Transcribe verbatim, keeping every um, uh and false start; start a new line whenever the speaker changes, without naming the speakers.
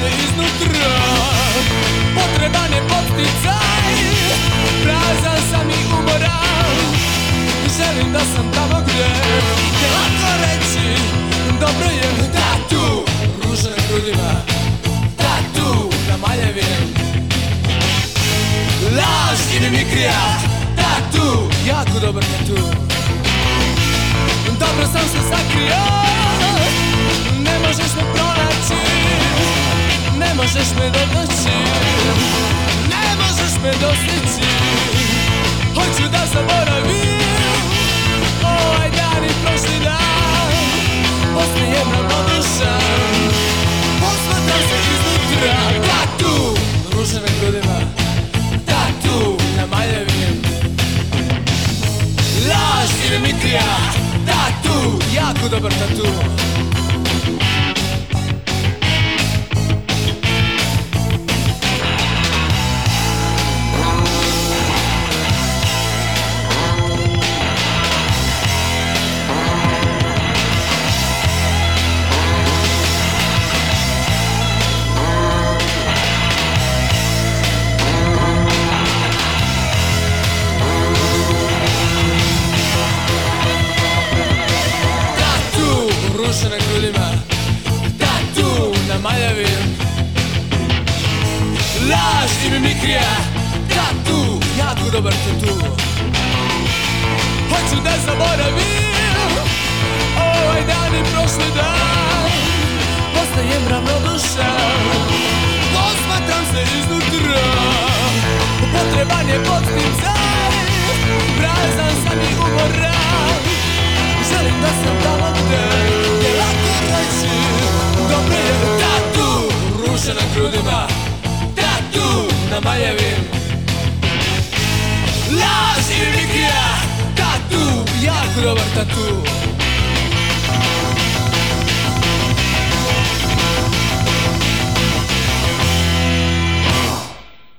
se iznutra. Potreban je podsticaj, prazan sam i umoran. Želim da sam tamo gdje je lako reći dobro je. Tatu, ruže na grudima, tatu na maljevim. Laž i mimikrija, tatu, jako dobar tatu. Dobro sam se sakrio, ne možeš me pronaći, ne možeš me dotaći, ne možeš me dostići. Hoću da zaboravim ovaj dan i prošli dan, postajem ravnodušan, posmatram se iznutra. Tatu, ruže na grudima, tatu na maljevim. Laž i mimikrija, tatu, jako dobar tatu. Ruže na grudima, tatu na maljevim. Laž i mimikrija, tatu, jako dobar tatu. Hoću da zaboravim ovaj dan i prošli dan, postajem ravnodušan, posmatram se iznutra. Potreban je podsticaj, prazan sam i umoran. Želim da sam tamo gde je lako reći dobro je. Tatu, ruže na grudima, tatu na maljevim. Laž i mimikrija, tatu, jako dobar tatu.